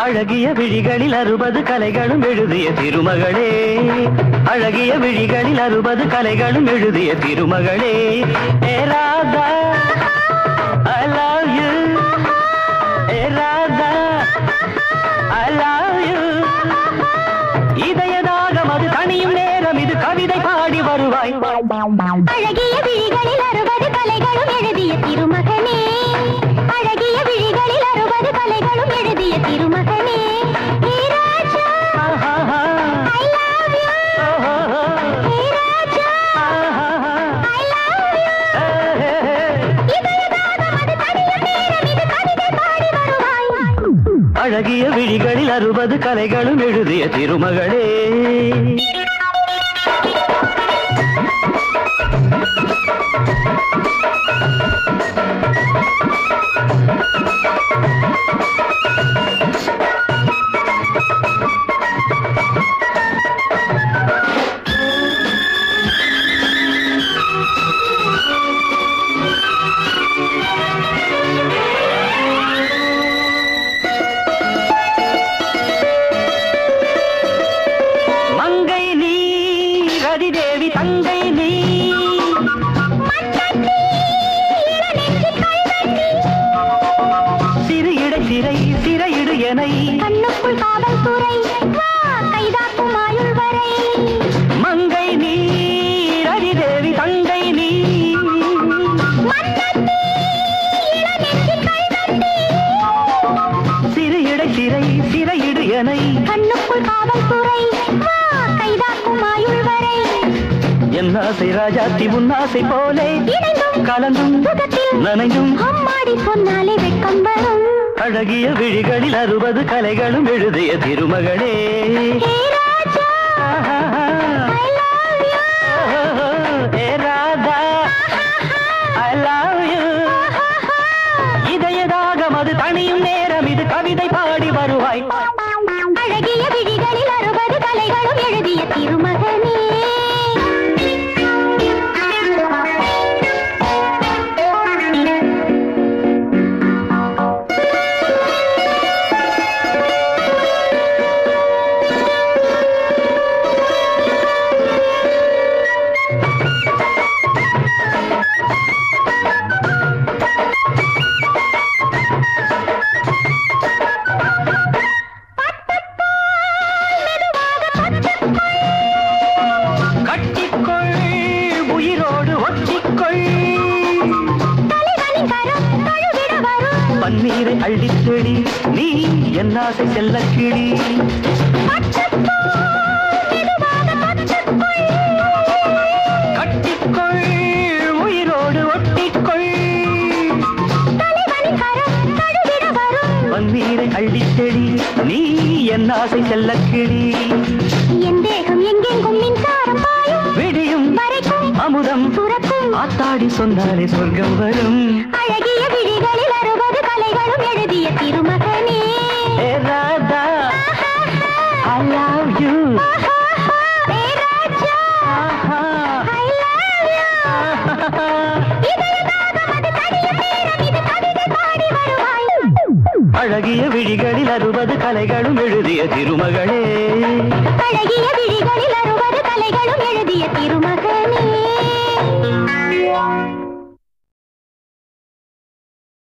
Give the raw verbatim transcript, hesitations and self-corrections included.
அழகிய விழிகளில் அறுபது கலைகளும் எழுதிய திருமகளே, அழகிய விழிகளில் அறுபது கலைகளும் எழுதிய திருமகளே. ஏ Radha I love you, A Radha I love you. இதயதாகம் அது தனியும் நேரம் இது கவிதை பாடி வருவாய். அழகிய விழிகளில் அறுபது கலைகளும் எழுதிய திருமகனே, அழகிய விழிகளில் அறுபது கலைகளும் எழுதிய திருமகனே. ஹே ராஜா I love you, hey Raja I love you. இதயதாகம் அது தனியும் நேரம் இது கவிதை பாடி வருவாய். அழகிய விழிகளில் அறுபது கலைகளும் எழுதிய திருமகளே. தேவி தங்கை நீ சிறு இடை சிறை சிறையிடு எனை கண்ணுக்குள் காவல் துறை கைதாக்கும் ஆயுள் வரை. மங்கை நீ ரதி தேவி தங்கை நீ சிறு இடை சிறை சிறையிடு எனை கண்ணுக்குள் காவல் துறை கைதாக்கும் ஆயுள் வரை. என் ஆசை ராஜாத்தி உன்னாசை போலே கலந்தும் நனைந்தும் அம்மாடி சொன்னாலே வெட்கம் வரும். அழகிய விழிகளில் அறுபது கலைகளும் எழுதிய திருமகளே. ஹே ராஜா I love you, hey Radha I love you. இதயதாகம் அது தனியும் நேரம் இது கவிதை பாடி வருவாய். அழகிய விழிகளில் அறுபது கலைகளும் எழுதிய திருமகனே. பன்னீரை அள்ளித்தெளி நீ என் ஆசை செல்ல கிளி. கட்டிக்கொள் உயிரோடு ஒட்டிக்கொள் பன்னீரை அள்ளித்தெளி நீ என் ஆசை செல்ல கிளி. என் தேகம் எங்கெங்கும் மின்சாரம் பாயும் விடியும் வரைக்கும் அமுதம் சுரக்கும் ஆத்தாடி சொன்னாலே சொர்க்கம் வரும். அழகிய விழிகளில் அறுபது கலைகளும் எழுதிய திருமகனே. ஹே Radha I love you, hey Raja I love you. இதயதாகம் அது தனியும் நேரம் இது கவிதை பாடி வருவாய். அழகிய விழிகளில் அறுபது கலைகளும் எழுதிய திருமகளே. அழகிய விழிகளில் அறுபது கலைகளும் எழுதிய திருமகனே.